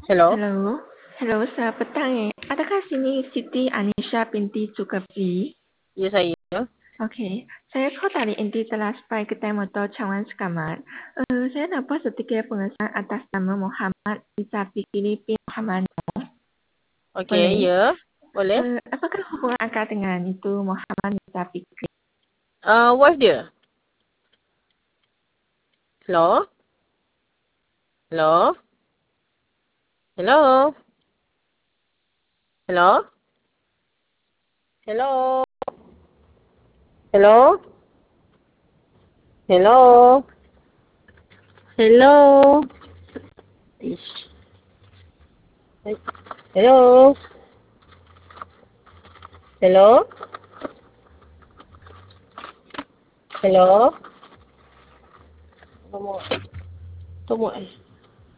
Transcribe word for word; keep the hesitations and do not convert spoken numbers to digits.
Hello? Hello. Hello, selamat petang eh. Adakah sini Siti Anisha binti Zulkifli? Ya, saya. Okey, saya call dari inti telah sampai kedai motor Cawan Sekamat. Uh, saya nampak sertifikat pengesahan atas nama Muhammad Isa Fikri bin Muhammad. Okey, Boleh? ya. Boleh. Uh, apakah hubungan akak dengan itu Muhammad Isa Fikri? Uh, wife dia. Hello? Hello? Hello? Hello? Hello? Hello? Hello? Hello? Ish. Hello? Hello? Hello? Tunggu. Tunggu.